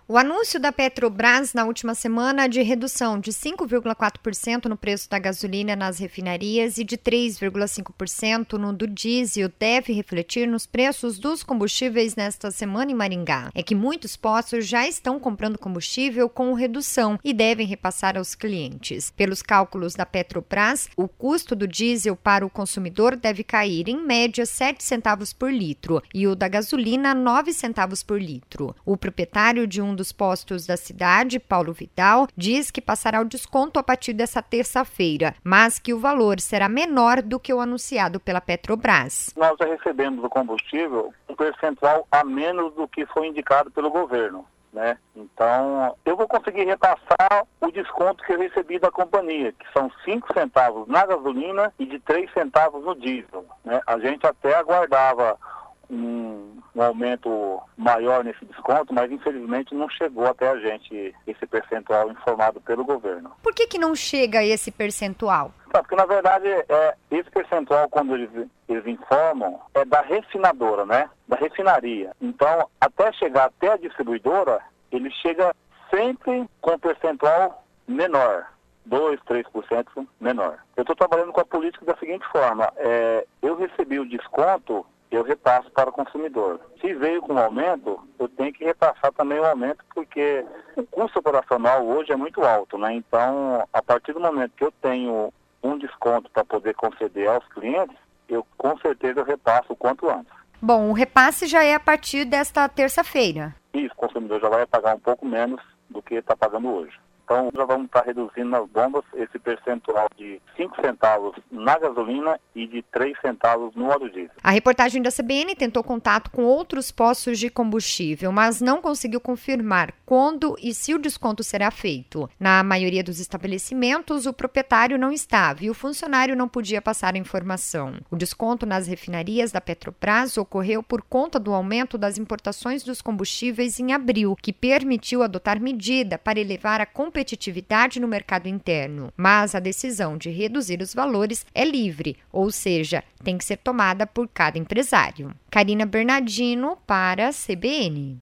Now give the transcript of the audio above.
O anúncio da Petrobras na última semana de redução de 5,4% no preço da gasolina nas refinarias e de 3,5% no do diesel deve refletir nos preços dos combustíveis nesta semana em Maringá. É que muitos postos já estão comprando combustível com redução e devem repassar aos clientes. Pelos cálculos da Petrobras, o custo do diesel para o consumidor deve cair em média 7 centavos por litro e o da gasolina 9 centavos por litro. O proprietário de um dos postos da cidade, Paulo Vidal, diz que passará o desconto a partir dessa terça-feira, mas que o valor será menor do que o anunciado pela Petrobras. Nós já recebemos do combustível um percentual a menos do que foi indicado pelo governo, né? Então, eu vou conseguir repassar o desconto que eu recebi da companhia, que são 5 centavos na gasolina e de 3 centavos no diesel, né? A gente até aguardava um aumento maior nesse desconto, mas infelizmente não chegou até a gente esse percentual informado pelo governo. Por que não chega esse percentual? Porque na verdade esse percentual, quando eles informam, é da refinadora, né? Da refinaria. Então, até chegar até a distribuidora, ele chega sempre com um percentual menor. 2, 3% menor. Eu estou trabalhando com a política da seguinte forma: eu recebi o desconto, eu repasso para o consumidor. Se veio com aumento, eu tenho que repassar também o aumento, porque o custo operacional hoje é muito alto, né? Então, a partir do momento que eu tenho um desconto para poder conceder aos clientes, eu com certeza repasso o quanto antes. Bom, o repasse já é a partir desta terça-feira. Isso, o consumidor já vai pagar um pouco menos do que está pagando hoje. Então, já vamos estar reduzindo nas bombas esse percentual de 5 centavos na gasolina e de 3 centavos no óleo diesel. A reportagem da CBN tentou contato com outros postos de combustível, mas não conseguiu confirmar quando e se o desconto será feito. Na maioria dos estabelecimentos, o proprietário não estava e o funcionário não podia passar a informação. O desconto nas refinarias da Petrobras ocorreu por conta do aumento das importações dos combustíveis em abril, que permitiu adotar medida para elevar a competitividade no mercado interno, mas a decisão de reduzir os valores é livre, ou seja, tem que ser tomada por cada empresário. Karina Bernardino para a CBN.